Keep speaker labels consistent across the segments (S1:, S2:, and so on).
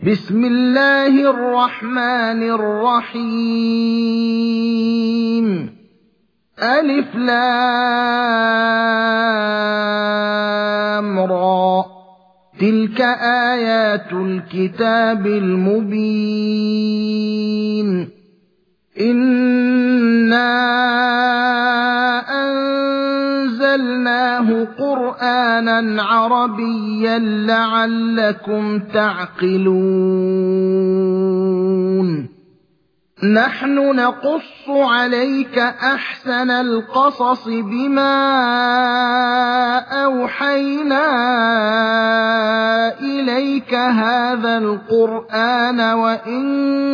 S1: بسم الله الرحمن الرحيم ألف لام را تلك آيات الكتاب المبين إنا أنزلناه قرآنا عربيا لعلكم تعقلون نحن نقص عليك أحسن القصص بما أوحينا إليك هذا القرآن وإن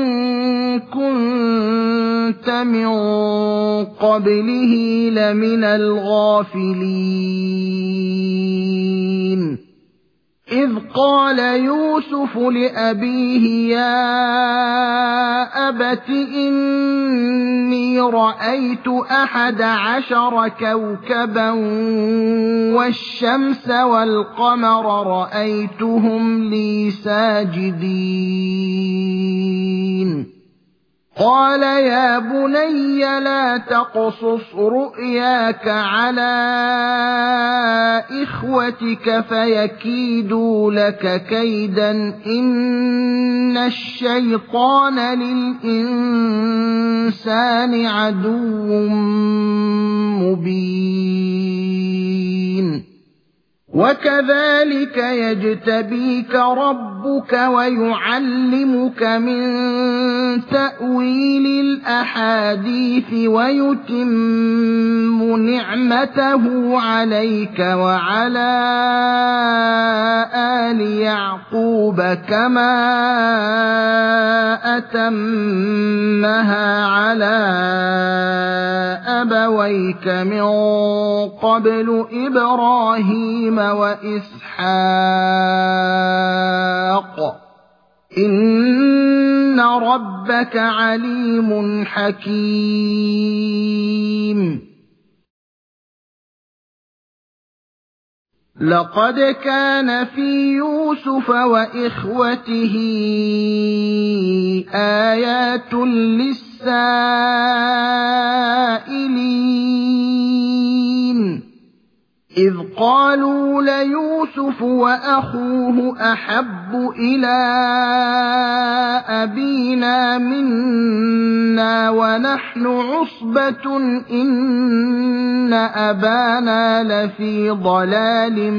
S1: كنت من قبله لمن الغافلين إذ قال يوسف لأبيه يا أبت إني رأيت 11 كوكبا والشمس والقمر رأيتهم لي ساجدين قال يا بني لا تقصص رؤياك على إخوتك فيكيدوا لك كيدا إن الشيطان للإنسان عدو مبين وكذلك يجتبيك ربك ويعلمك من تأويل الأحاديث ويتم نعمته عليك وعلى آل يعقوب كما أتمها على أبويك من قبل إبراهيم وإسحاق إن ربك عليم حكيم لقد كان في يوسف وإخوته آيات للسائلين إذ قالوا ليوسف وأخوه أحب إلى أبينا منا ونحن عصبة إن أبانا لفي ضلال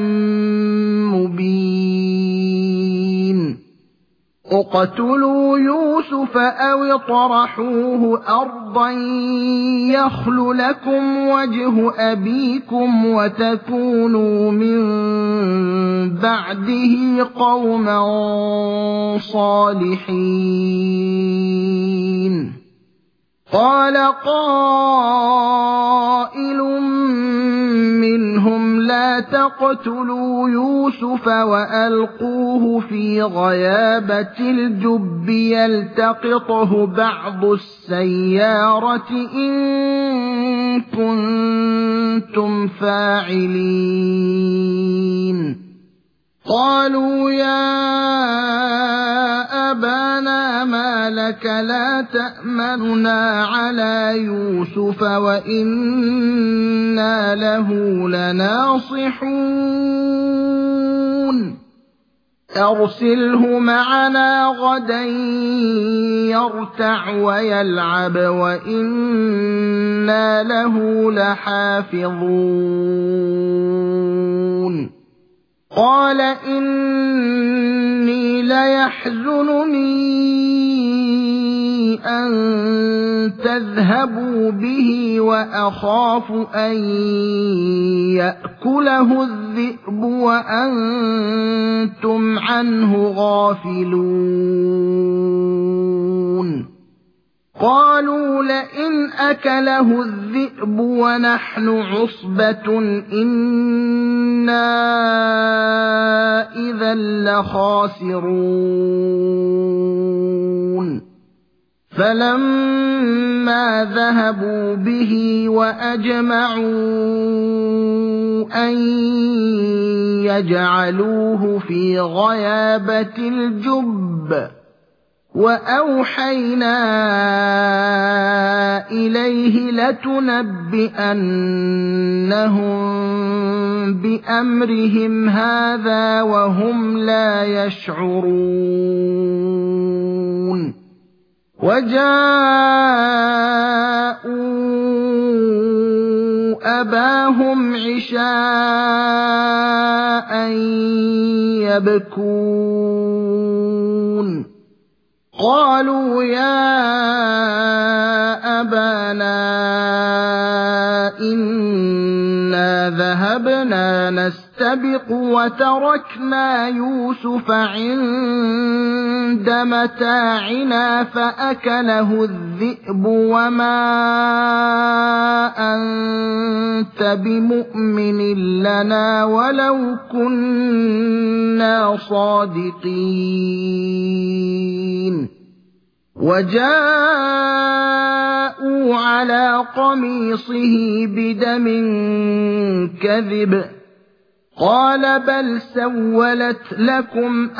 S1: مبين اقتلوا يوسف أو اطرحوه أرضا يخل لكم وجه أبيكم وتكونوا من بعده قوما صالحين قال قائل منهم لا تقتلوا يوسف وألقوه في غيابة الجب يلتقطه بعض السيارة إن كنتم فاعلين قالوا يا أبانا ما لك لا تأمننا على يوسف وإنا له لناصحون أرسله معنا غدا يرتع ويلعب وإنا له لحافظون قال إني ليحزنني أن تذهبوا به وأخاف أن يأكله الذئب وأنتم عنه غافلون قالوا لئن أكله الذئب ونحن عصبة إنا إذا لخاسرون فلما ذهبوا به وأجمعوا أن يجعلوه في غيابة الجب وأوحينا إليه لتنبئنهم بأمرهم هذا وهم لا يشعرون وجاءوا أباهم عشاء يبكون قالوا يا أبانا إنا ذهبنا نستبق وتركنا يوسف عند متاعنا فأكله الذئب وما أنت بمؤمن لنا ولو كنا صادقين وجاءوا على قميصه بدم كذب قال بل سولت لكم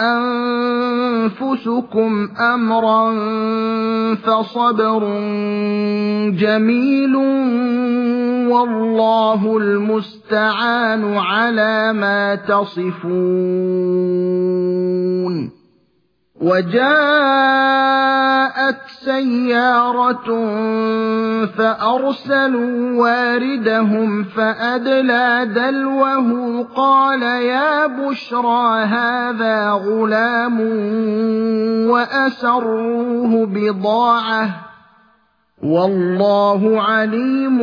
S1: أنفسكم أمرا فصبر جميل والله المستعان على ما تصفون وجاءت سيارة فأرسلوا واردهم فأدلى دلوه قال يا بشرى هذا غلام وأسروه بضاعة والله عليم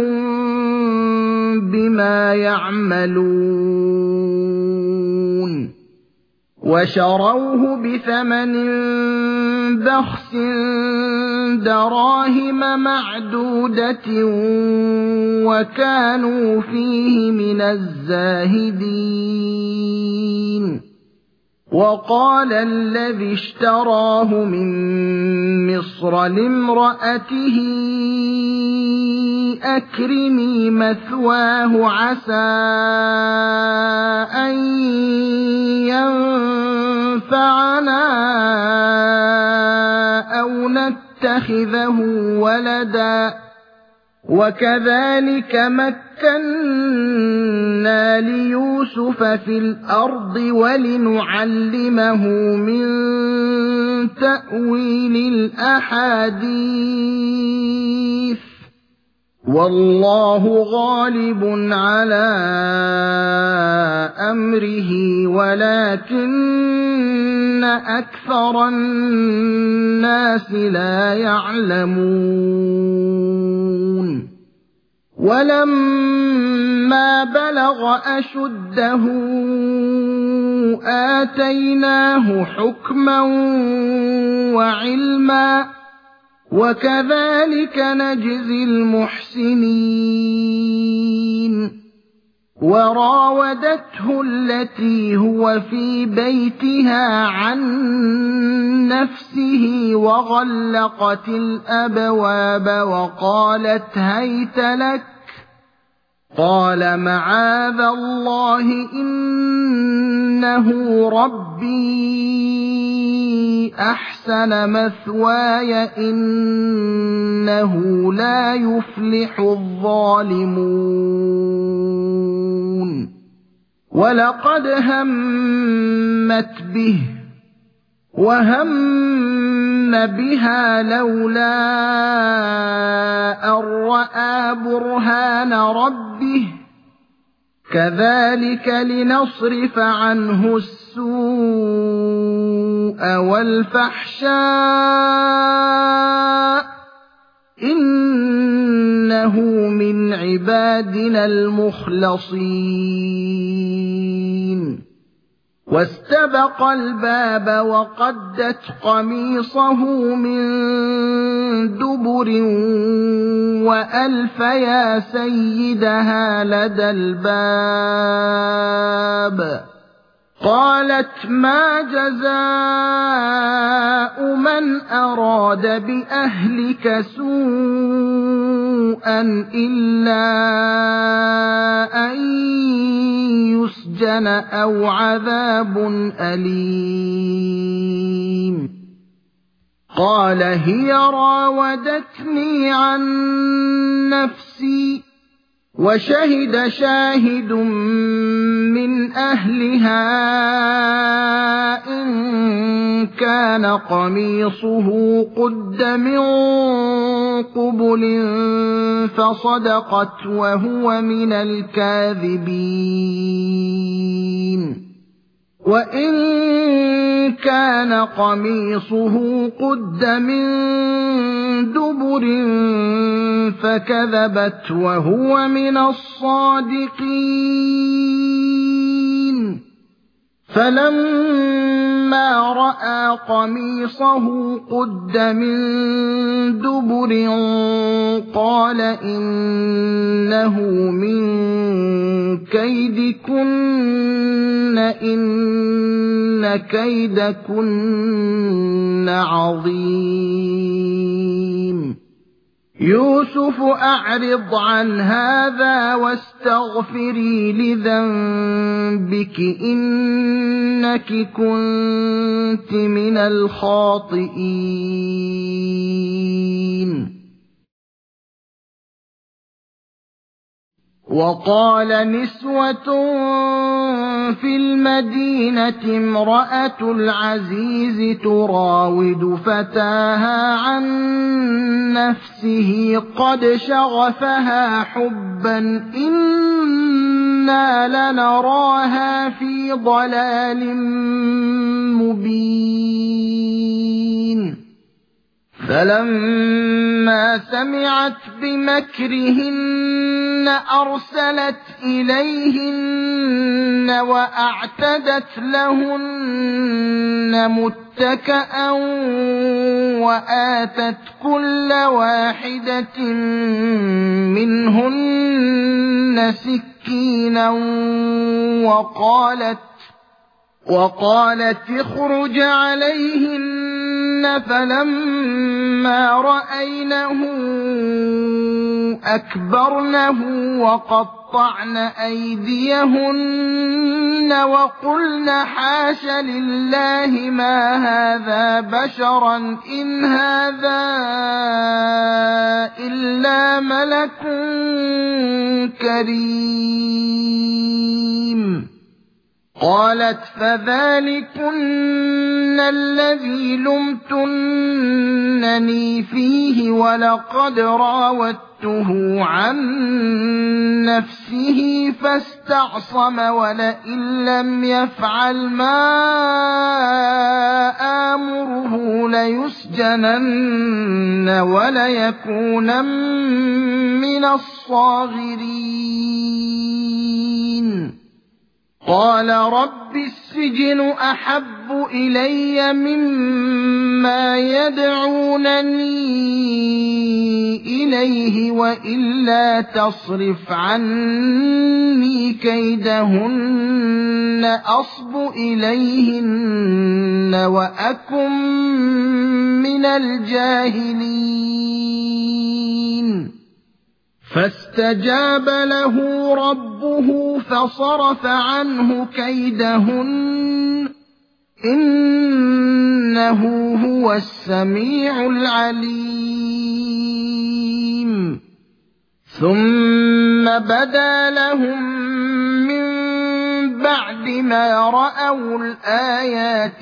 S1: بما يعملون وشروه بثمن بخس دراهم معدودة وكانوا فيه من الزاهدين وقال الذي اشتراه من مصر لامرأته أكرمي مثواه عسى أن ينفعنا أو نتخذه ولدا وكذلك مكنا ليوسف في الأرض ولنعلمه من تأويل الأحاديث والله غالب على أمره ولكن أكثر الناس لا يعلمون ولما بلغ أشده آتيناه حكما وعلما وكذلك نجزي المحسنين وراودته التي هو في بيتها عن نفسه وغلقت الأبواب وقالت هيت لك قال معاذ الله إنه ربي أحسن مثواي إنه لا يفلح الظالمون ولقد همت به وهم بها لولا أن رأى برهان ربه كذلك لنصرف عنه السوء والفحشاء إنه من عبادنا المخلصين واستبق الباب وقدت قميصه من دبر وألف يا سيدها لدى الباب قالت ما جزاء من أراد بأهلك سوءا إلا أن يسجن أو عذاب أليم قال هي راودتني عن نفسي وشهد شاهد من أهلها إن كان قميصه قد من قبل فصدقت وهو من الكاذبين وإن كان قميصه قد من دبر فكذبت وهو من الصادقين فلما رأى قميصه قد من دبر قال إنه من كيدكن إن كيدكن عظيم يوسف أعرض عن هذا واستغفري لذنبك إنك كنت من الخاطئين وقال نسوة في المدينة امرأة العزيز تراود فتاها عن نفسه قد شغفها حبا إنا لنراها في ضلال مبين فلما سمعت بمكرهن أرسلت إليهن وأعتدت لهن متكأ وآتت كل واحدة منهن سكينا وقالت اخرج عليهن فلما رأينه أكبرنه وقطعن أيديهن وقلن حاش لله ما هذا بشرا إن هذا إلا ملك كريم قالت فذلكن الذي لمتنني فيه ولقد راودته عن نفسه فاستعصم ولئن لم يفعل ما آمره ليسجنن وليكونن من الصاغرين قال رب السجن أحب إلي مما يدعونني إليه وإلا تصرف عني كيدهن أصب إليهن وأكن من الجاهلين فاستجاب له ربه فصرف عنه كيدهن إنه هو السميع العليم ثم بدا لهم من بعد ما رأوا الآيات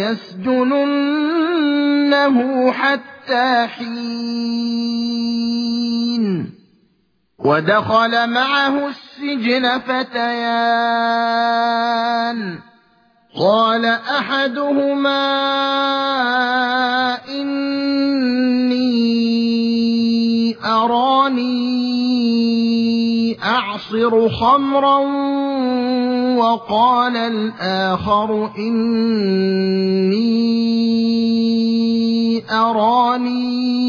S1: ليسجننه حتى حين ودخل معه السجن فتيان قال أحدهما إني أراني أعصر خمرا وقال الآخر إني أراني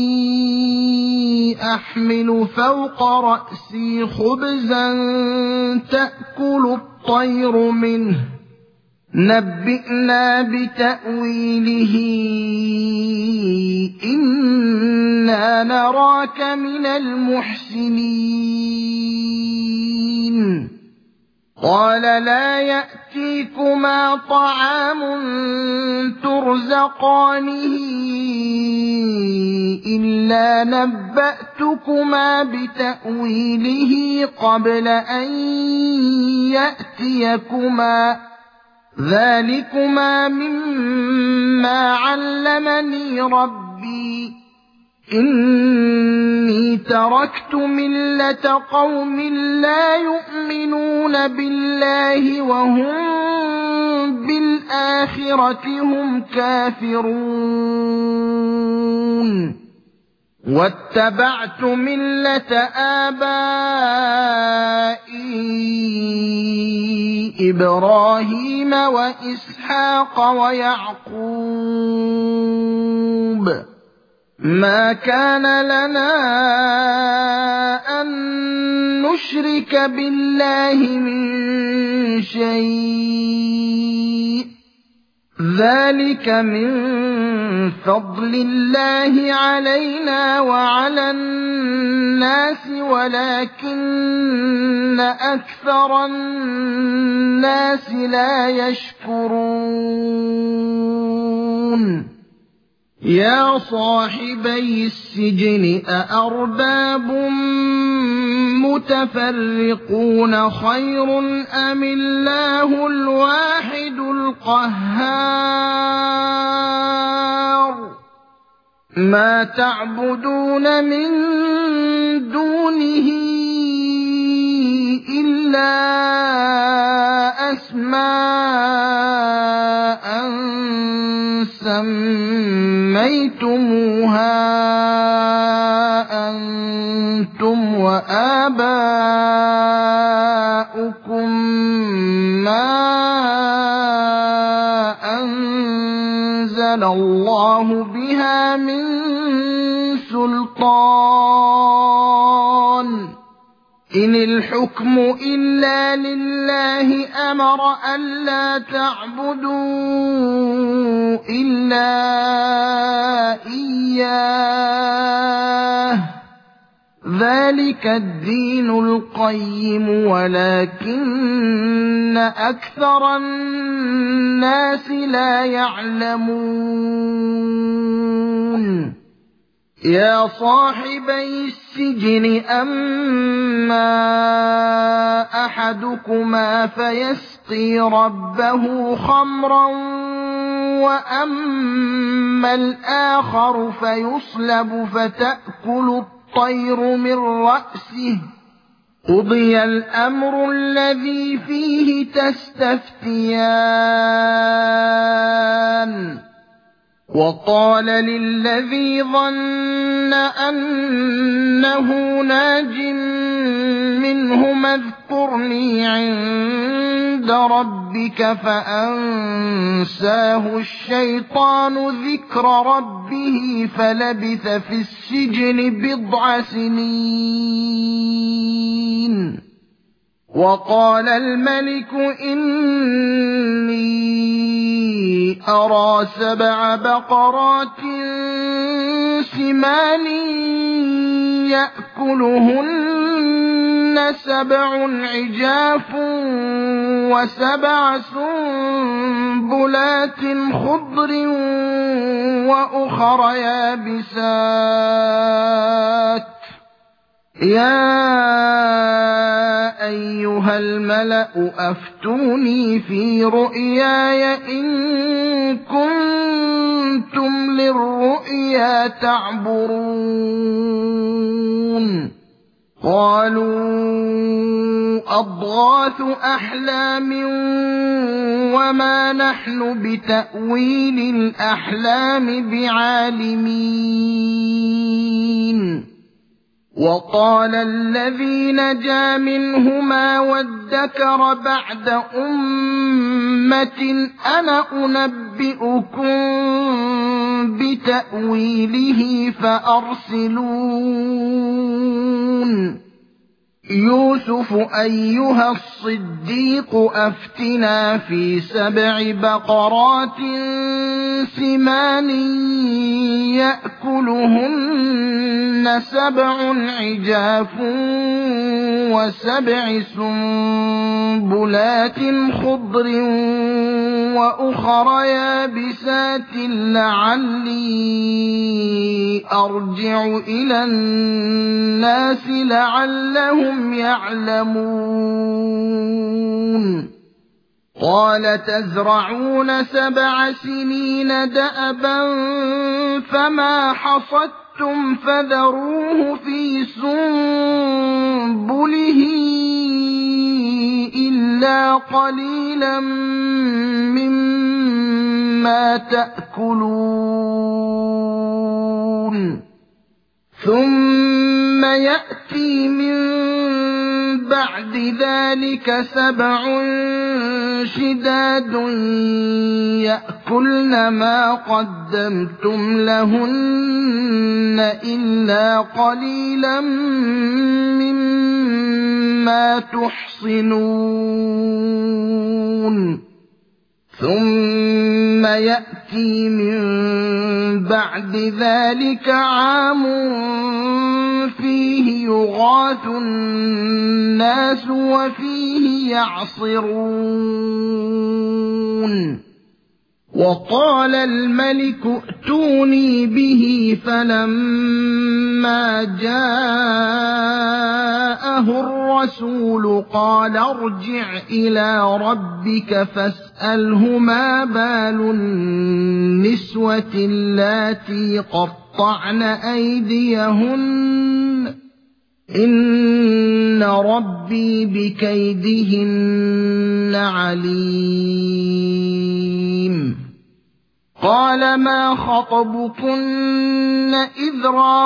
S1: أحمل فوق رأسي خبزا تأكل الطير منه نبئنا بتأويله إنا نراك من المحسنين قال لا يأتيكما طعام ترزقانه إلا نبأتكما بتأويله قبل أن يأتيكما ذلكما مما علمني ربي إني تركت ملة قوم لا يؤمنون بالله وهم بالآخرة هم كافرون واتبعت ملة آبائي إبراهيم وإسحاق ويعقوب ما كان لنا أن نشرك بالله من شيء ذلك من فضل الله علينا وعلى الناس ولكن أكثر الناس لا يشكرون يا صاحبي السجن أأرباب متفرقون خير أم الله الواحد القهار ما تعبدون من دونه إلا أسماء سميتموها أنتم وآباؤكم ما أنزل الله بها من سلطان إن الحكم إلا لله أمر ألا تعبدوا إلا إياه ذلك الدين القيم ولكن أكثر الناس لا يعلمون يا صاحبي السجن أما أحدكما فيسقي ربه خمرا وأما الآخر فيصلب فتأكل الطير من رأسه قضي الأمر الذي فيه تستفتيان وقال للذي ظن أنه ناج منهما اذكرني عند ربك فأنساه الشيطان ذكر ربه فلبث في السجن بضع سنين وقال الملك إني أرى 7 بقرات سمان يأكلهن 7 عجاف و7 سنبلات خضر وأخر يابسات يا أيها الملأ أفتوني في رؤياي إن كنتم للرؤيا تعبرون قالوا أضغاث أحلام وما نحن بتأويل الأحلام بعالمين وقال الذي نجا منهما وادكر بعد أمة أنا أنبئكم بتأويله فأرسلون يوسف أيها الصديق أفتنا في 7 بقرات سمان يأكلهن 7 عجاف و7 سنبلات خضر وأخر يابسات لعلي أرجع إلى الناس لعلهم يعلمون قال تزرعون 7 سنين دأبا فما حصدتم فذروه في سنبله إلا قليلا مما تأكلون ثم يأتي من بعد ذلك 7 شداد يأكلن ما قدمتم لهن إلا قليلا مما تحصنون ثم يأتي من بعد ذلك عام فيه يغاث الناس وفيه يعصرون وقال الملك ائتوني به فلما جاءه الرسول قال ارجع إلى ربك فاسأله ما بال النسوة اللاتي قطعن أيديهن إن ربي بكيدهن عليم قال ما خطبكن إذ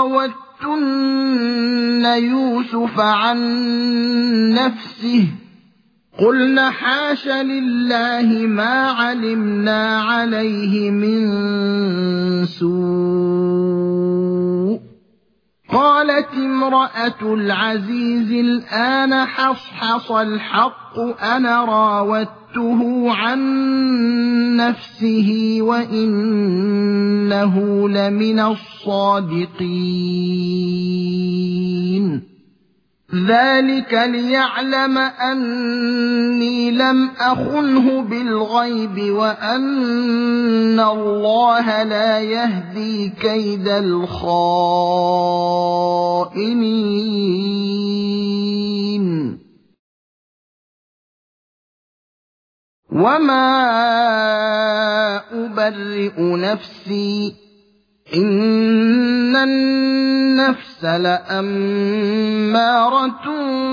S1: راوتن يوسف عن نفسه قلنا حاش لله ما علمنا عليه من سوء قالت امرأة العزيز الآن حصحص الحق أنا راودته عن نفسه وإنه لمن الصادقين ذلك ليعلم أني لم أخنه بالغيب وأن الله لا يهدي كيد الخائنين وما أبرئ نفسي إن النفس لأمارة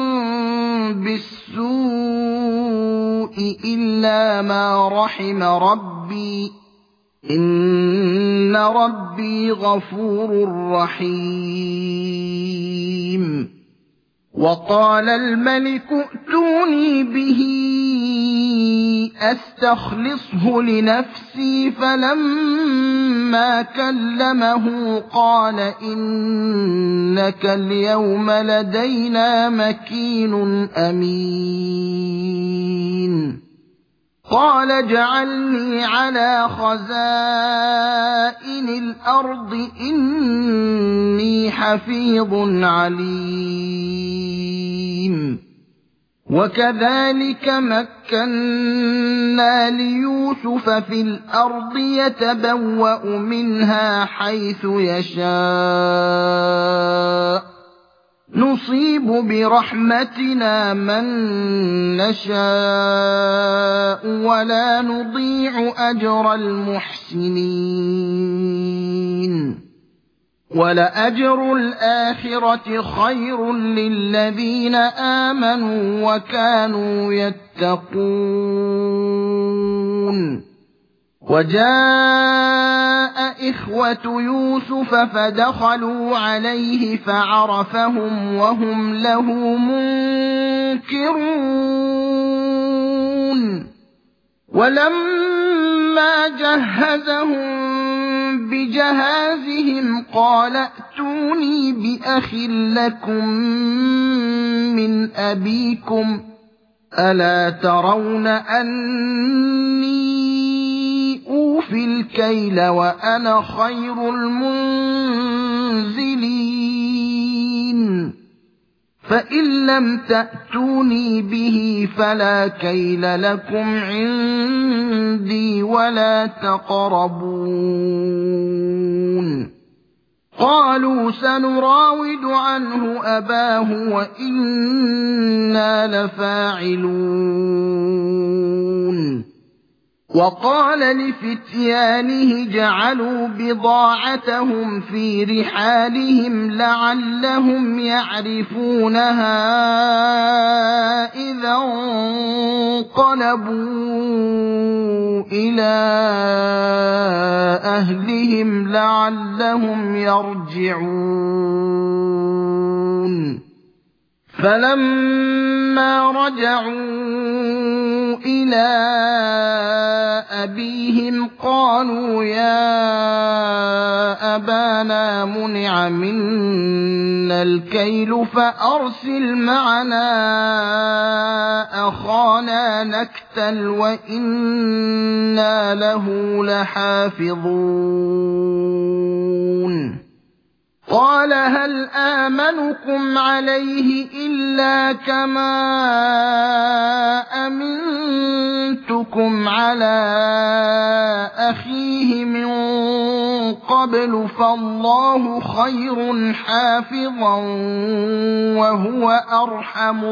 S1: بالسوء إلا ما رحم ربي إن ربي غفور رحيم وقال الملك ائتوني به أستخلصه لنفسي فلما كلمه قال إنك اليوم لدينا مكين أمين قال اجعلني على خزائن الأرض إني حفيظ عليم وكذلك مكنا ليوسف في الأرض يتبوأ منها حيث يشاء نصيب برحمتنا من نشاء ولا نضيع أجر المحسنين ولأجر الآخرة خير للذين آمنوا وكانوا يتقون وجاء إخوة يوسف فدخلوا عليه فعرفهم وهم له منكرون ولما جهزهم بجهازهم قال ائتوني بأخ لكم من أبيكم ألا ترون أني أوفي الكيل وأنا خير المنزلين فإن لم تأتوني به فلا كيل لكم عندي ولا تقربون قالوا سنراود عنه أباه وإنا لفاعلون وقال لفتيانه جعلوا بضاعتهم في رحالهم لعلهم يعرفونها إذا انقلبوا إلى أهلهم لعلهم يرجعون فلما رجعوا إلى أبيهم قالوا يا أبانا منع منا الكيل فأرسل معنا أخانا نكتل وإنا له لحافظون قال هل آمنكم عليه إلا كما أمنتكم على أخيه من قبل فالله خير حافظا وهو أرحم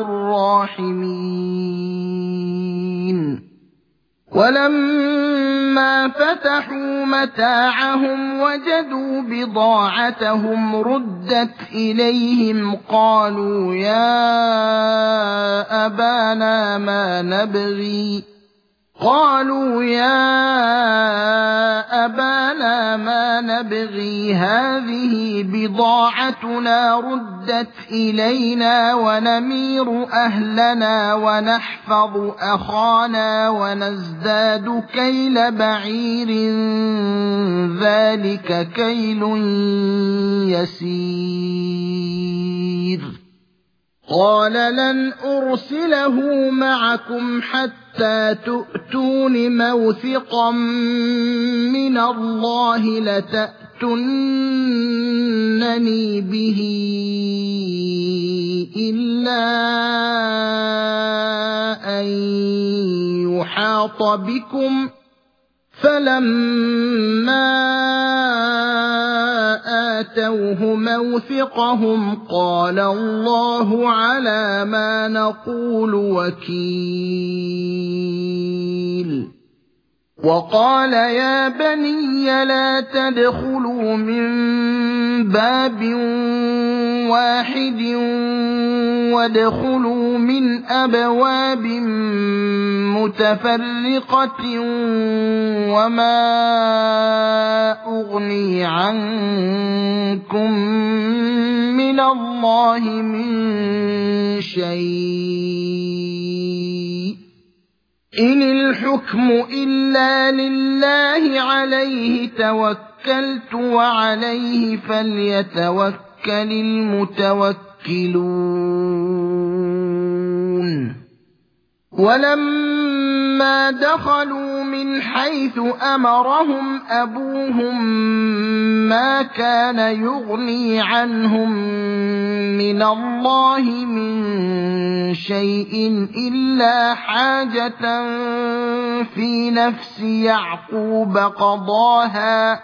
S1: الراحمين ولما فتحوا متاعهم وجدوا بضاعتهم ردت إليهم قالوا يا أبانا ما نبغي هذه بضاعتنا ردت إلينا ونمير أهلنا ونحفظ أخانا ونزداد كيل بعير ذلك كيل يسير قال لن أرسله معكم حتى تؤتون موثقا من الله لتأتونني به إلا أن يحاط بكم فلما آتوه موثقهم قال الله على ما نقول وكيل وقال يا بني لا تدخلوا من باب واحد وادخلوا من أبواب متفرقة وما أغني عنكم من الله من شيء إن الحكم إلا لله عليه توكلت وعليه فليتوكل المتوكلون ولما دخلوا من حيث أمرهم أبوهم ما كان يغني عنهم من الله من شيء إلا حاجة في نفس يعقوب قضاها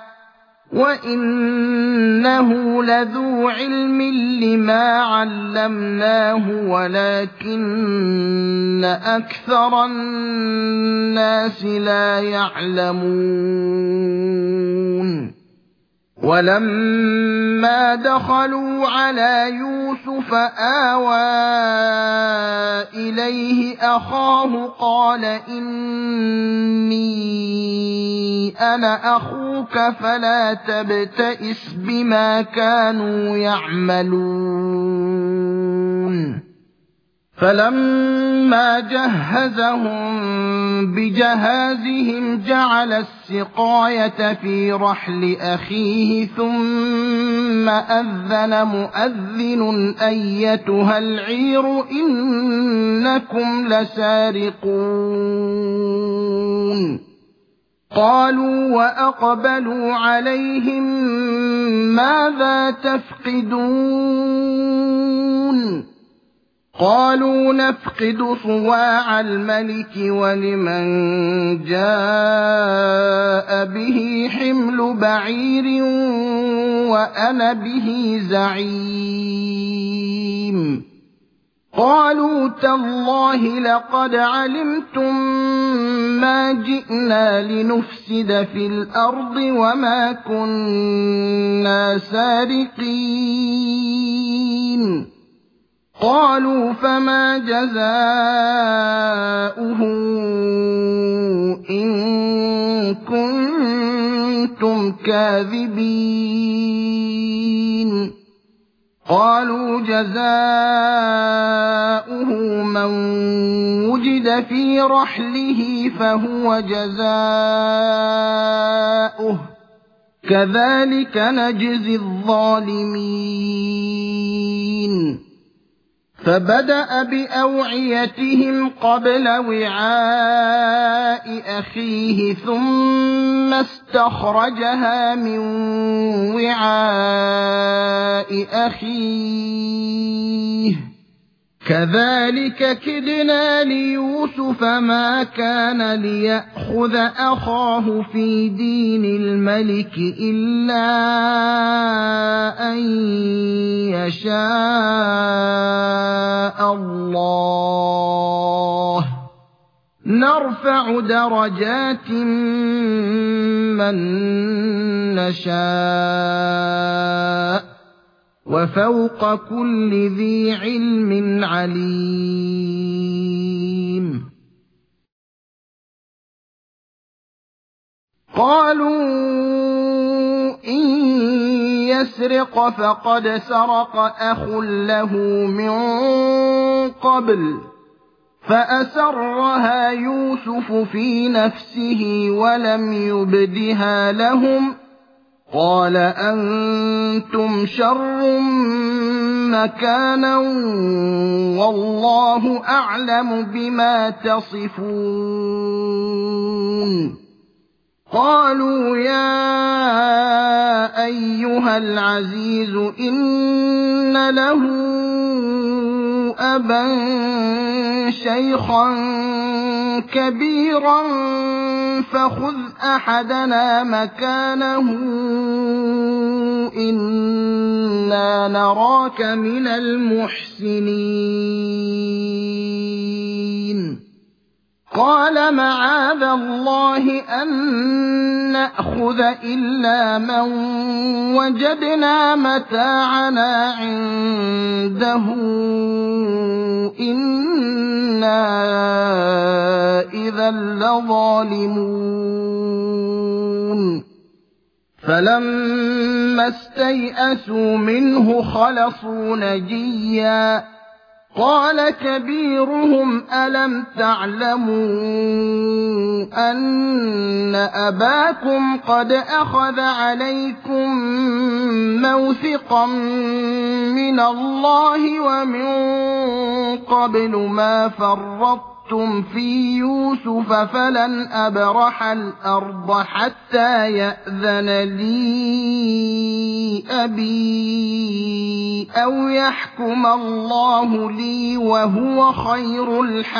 S1: وإنه لذو علم لما علمناه ولكن أكثر الناس لا يعلمون ولما دخلوا على يوسف آوى إليه أخاه قال إني أنا أخوك فلا تبتئس بما كانوا يعملون فلما جهزهم بجهازهم جعل السقاية في رحل أخيه ثم أذن مؤذن أيتها العير إنكم لسارقون قالوا وأقبلوا عليهم ماذا تفقدون قالوا نفقد صواع الملك ولمن جاء به حمل بعير وأنا به زعيم قالوا تالله لقد علمتم ما جئنا لنفسد في الأرض وما كنا سارقين قالوا فما جزاؤه إن كنتم كاذبين قالوا جزاؤه من وجد في رحله فهو جزاؤه كذلك نجزي الظالمين فبدأ بأوعيتهم قبل وعاء أخيه ثم استخرجها من وعاء أخيه كذلك كدنا ليوسف ما كان ليأخذ أخاه في دين الملك إلا أن يشاء الله نرفع درجات من نشاء وفوق كل ذي علم عليم قالوا إن يسرق فقد سرق أخ له من قبل فأسرها يوسف في نفسه ولم يبدها لهم قال أنتم شر مكانا والله أعلم بما تصفون قالوا يا أيها العزيز إن له أبا شيخا كبيرا فخذ أحدنا مكانه إنا نراك من المحسنين قال معاذ الله أن نأخذ إلا من وجدنا متاعنا عنده إنا إذا لظالمون فلما استيئسوا منه خلصوا نجيا قال كبيرهم ألم تعلموا أن أباكم قد أخذ عليكم موثقا من الله ومن قبل ما فرطتم في يوسف فلن أبرح الأرض حتى يأذن لي أبي أو يحكم الله لي وهو خير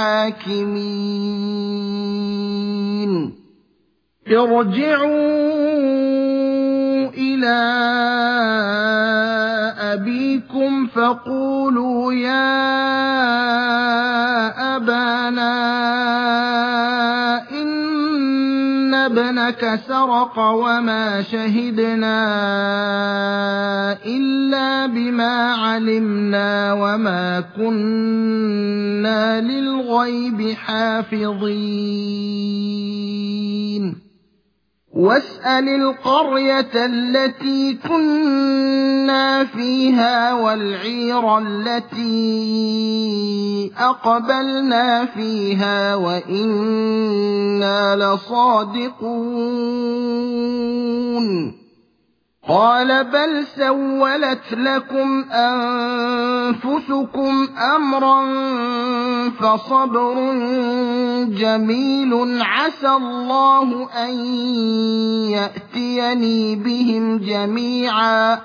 S1: الحاكمين ارجعوا إلى أبيكم فقولوا يا أبانا إن ابنك سرق وما شهدنا إلا بما علمنا وما كنا للغيب حافظين واسأل القرية التي كنا فيها والعير التي أقبلنا فيها وإنا لصادقون قال بل سولت لكم أنفسكم أمرا فصبر جميل عسى الله أن يأتيني بهم جميعا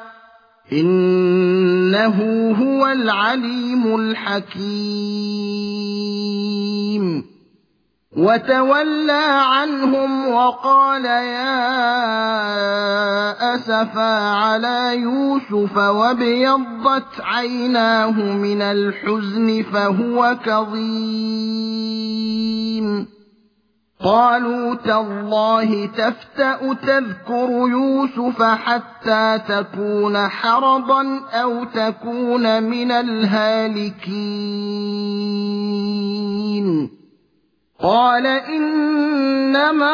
S1: إنه هو العليم الحكيم وتولى عنهم وقال يا أسفا على يوسف وابيضت عيناه من الحزن فهو كظيم قالوا تالله تفتأ تذكر يوسف حتى تكون حرضا أو تكون من الهالكين قال إنما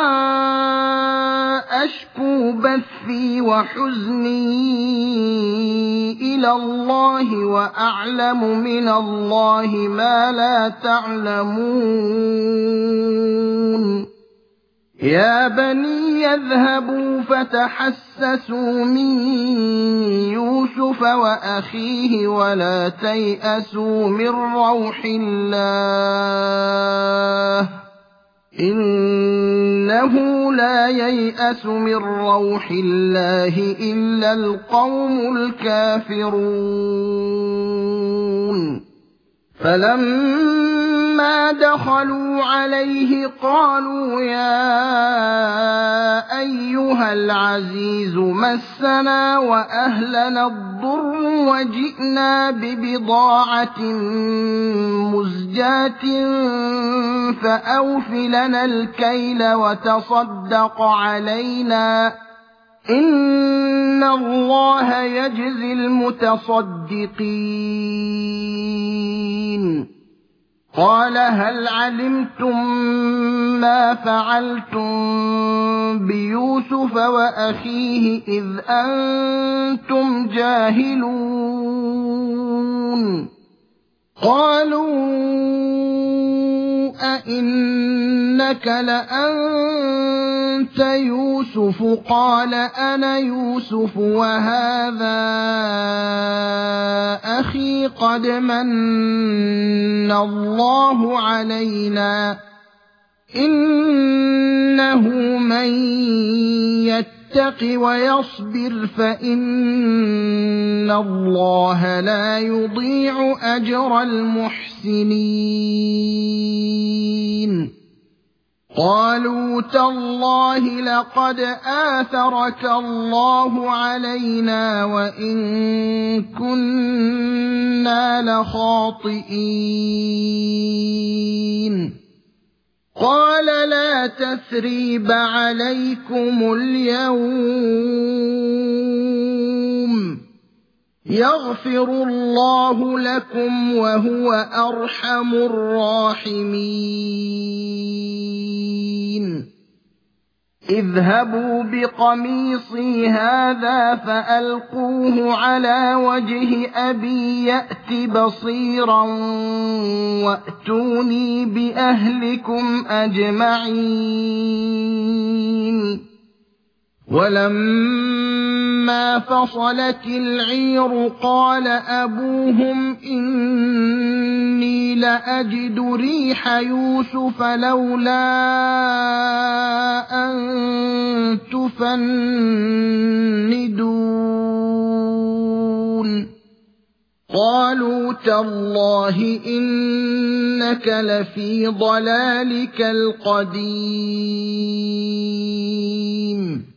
S1: أشكو بثي وحزني إلى الله وأعلم من الله ما لا تعلمون يا بني يذهبوا فتحسسوا من يوسف وأخيه ولا تيأسوا من روح الله إنه لا ييأس من روح الله إلا القوم الكافرون فلما دخلوا عليه قالوا يا أيها العزيز مسنا وأهلنا الضر وجئنا ببضاعة مزجاة فأوف لنا الكيل وتصدق علينا إن الله يجزي المتصدقين قال هل علمتم ما فعلتم بيوسف وأخيه إذ أنتم جاهلون قالوا أئنك لأنت يوسف قال أنا يوسف وهذا أخي قد من الله علينا إنه من يتق ويصبر فإن الله لا يضيع أجر المحسنين قالوا تالله لقد آثرك الله علينا وإن كنا لخاطئين قال لا تثريب عليكم اليوم يغفر الله لكم وهو أرحم الراحمين اذهبوا بقميصي هذا فألقوه على وجه أبي يأت بصيرا وأتوني بأهلكم أجمعين ولما فصلت العير قال أبوهم إني لأجد ريح يوسف لولا أن تفندون قالوا تالله إنك لفي ضلالك القديم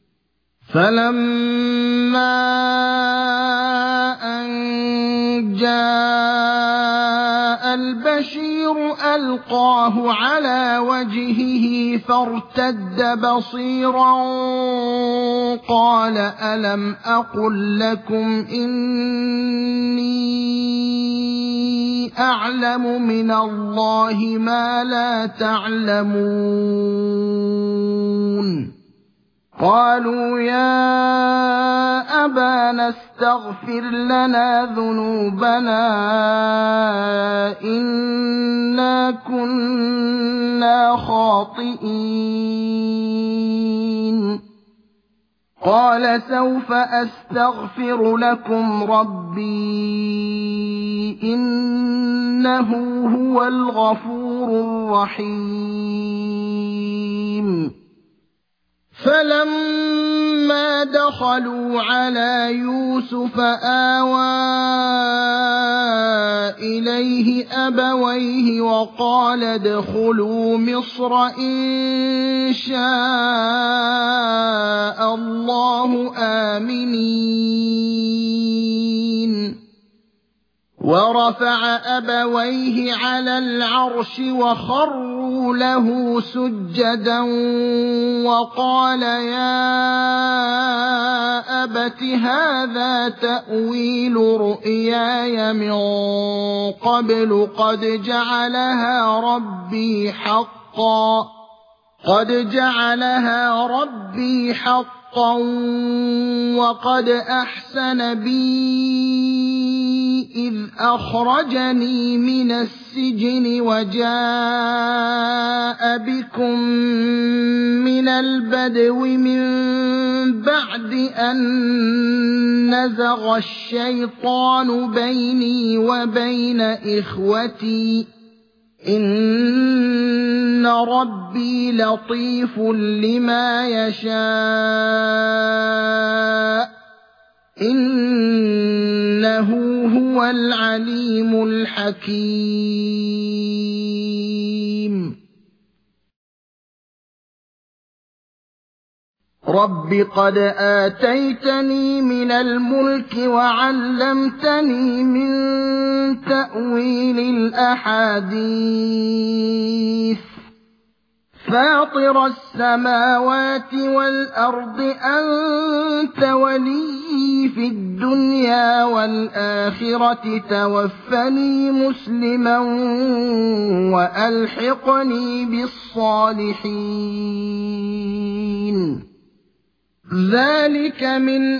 S1: فلما أن جاء البشير ألقاه على وجهه فارتد بصيرا قال ألم أقل لكم إني أعلم من الله ما لا تعلمون قالوا يا أبانا استغفر لنا ذنوبنا إنا كنا خاطئين قال سوف أستغفر لكم ربي إنه هو الغفور الرحيم فلما دخلوا على يوسف آوى إليه أبويه وقال ادخلوا مصر إن شاء الله آمنين ورفع أبويه على العرش وخروا له سجدا وقال يا أبت هذا تأويل رؤياي من قبل قد جعلها ربي حقا وقد أحسن بي إذ أخرجني من السجن وجاء بكم من البدو من بعد أن نزغ الشيطان بيني وبين إخوتي إن ربي لطيف لما يشاء إنه هو العليم الحكيم رب قد آتيتني من الملك وعلمتني من تأويل الأحاديث فاطر السماوات والأرض أنت ولي في الدنيا والآخرة توفني مسلما وألحقني بالصالحين ذلك من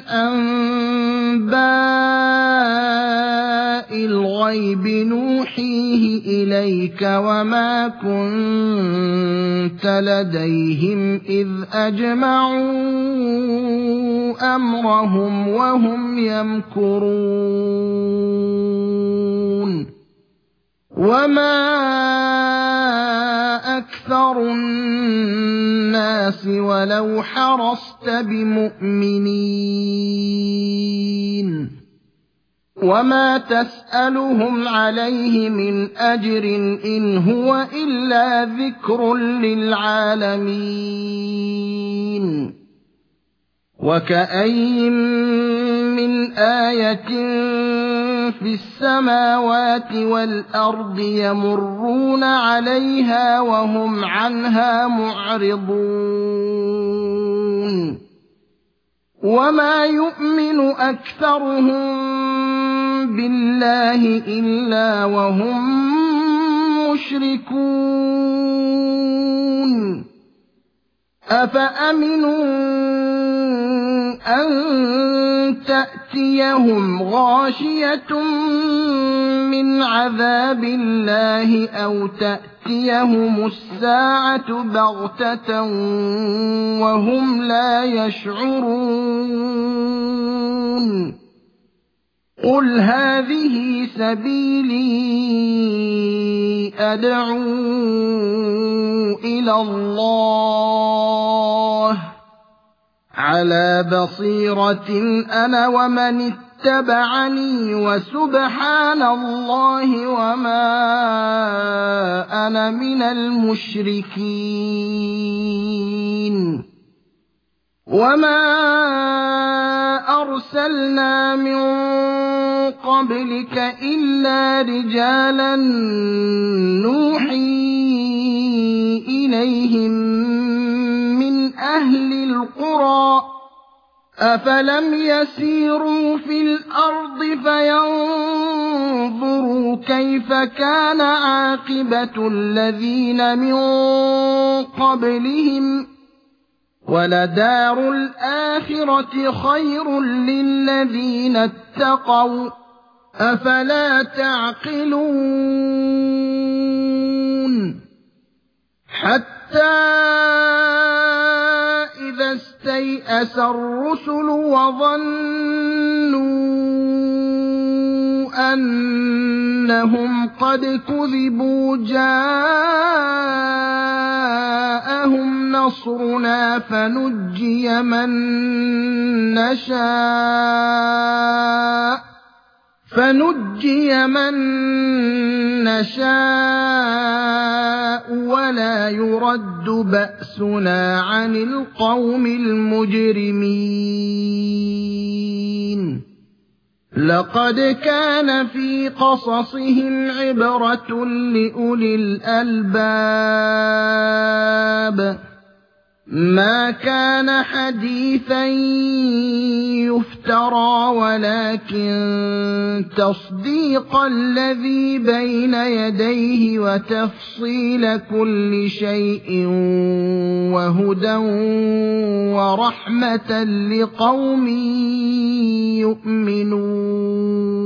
S1: أنباء الغيب نوحيه إليك وما كنت لديهم إذ أجمعوا أمرهم وهم يمكرون وما أكثر الناس ولو حرصت بمؤمنين وما تسألهم عليه من أجر إن هو إلا ذكر للعالمين وكأين من آية في السماوات والأرض يمرون عليها وهم عنها معرضون وما يؤمن أكثرهم بالله إلا وهم مشركون أفأمنوا أن تأتيهم غاشية من عذاب الله أو تأتيهم الساعة بغتة وهم لا يشعرون قل هذه سبيلي أدعو إلى الله على بصيرة أنا ومن اتبعني وسبحان الله وما أنا من المشركين وما أرسلنا من قبلك إلا رجالا نوحي إليهم من أهل القرى أفلم يسيروا في الأرض فينظروا كيف كان عاقبة الذين من قبلهم وَلَدَارُ الْآخِرَةِ خَيْرٌ لِّلَّذِينَ اتَّقَوْا ۗ أَفَلَا تَعْقِلُونَ حَتَّىٰ إِذَا اسْتَيْأَسَ الرُّسُلُ وَظَنُّوا أَنَّهُمْ قَدْ كُذِبُوا جَاءَهُمْ نَصْرُنَا فَنُجِّيَ مَن نَّشَاءُ وَلَا يُرَدُّ بَأْسُنَا عَنِ الْقَوْمِ الْمُجْرِمِينَ لَقَدْ كَانَ فِي قَصَصِهِمْ عِبْرَةٌ لِّأُولِي الْأَلْبَابِ مَا كَانَ حَدِيثًا يُفْتَرَىٰ وَلَٰكِن تَصْدِيقَ الَّذِي بَيْنَ يَدَيْهِ وَتَفْصِيلَ كُلِّ شَيْءٍ وَهُدًى وَرَحْمَةً لِّقَوْمٍ يُؤْمِنُونَ